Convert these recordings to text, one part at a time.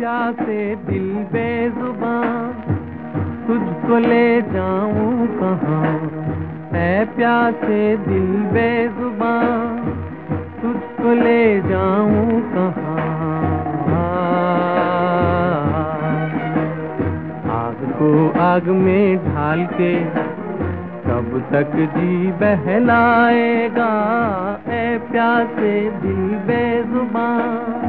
प्यासे दिल बेजुबान, तुझको ले जाऊं कहाँ। ऐ प्यासे दिल बेजुबान, तुझको ले जाऊं कहाँ। आग को आग में ढाल के कब तक जी बहलाएगा। ऐ प्यासे दिल बेजुबान।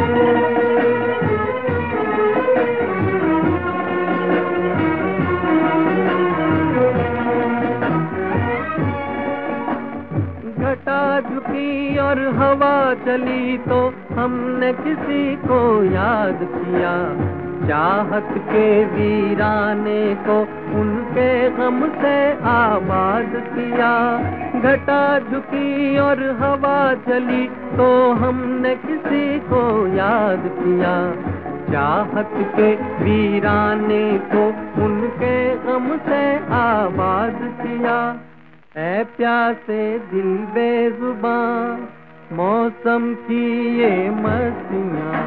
घटा झुकी और हवा चली तो हमने किसी को याद किया। चाहत के वीराने को उनके गम से आबाद किया। घटा झुकी और हवा चली तो हमने किसी को याद किया। चाहत के वीराने को उनके गम से आबाद किया। ऐ प्यासे दिल बेजुबान, मौसम की ये मस्तियाँ।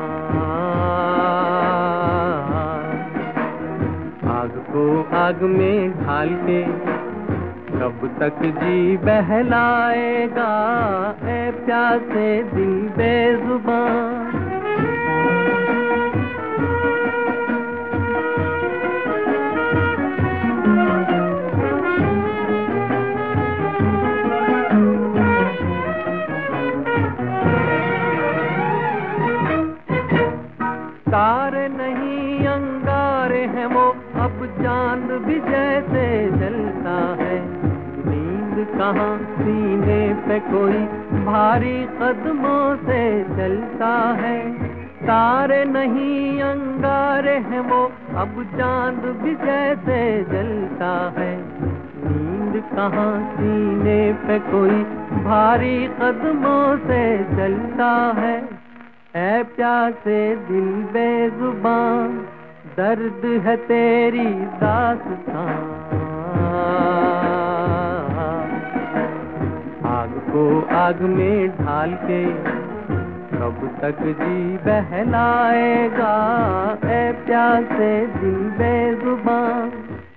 आग को आग में ढाल के कब तक जी बहलाएगा। ऐ प्यासे दिल बेजुबान। तारे नहीं अंगारे हैं वो, अब चांद भी जैसे जलता है। नींद कहाँ सीने पे कोई भारी कदमों से चलता है। तारे नहीं अंगारे हैं वो, अब चांद भी जैसे जलता है। नींद कहाँ सीने पे कोई भारी कदमों से चलता है। ऐ प्यासे दिल बेजुबान, दर्द है तेरी दास्तां। आग को आग में ढाल के कब तक जी बहलाएगा। ऐ प्यासे दिल बेजुबान।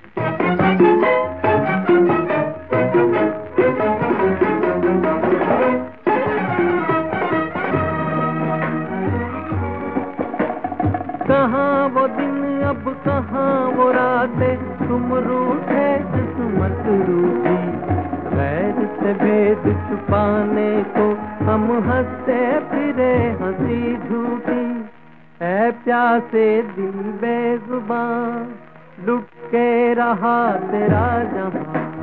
कहाँ वो दिन अब कहाँ वो रातें, तुम रूठे किस्मत रूठी। गैर से भेद छुपाने को हम हंसते फिरे हंसी झूठी। ऐ प्यासे दिल बेजुबान, लुट के रहा तेरा जहां।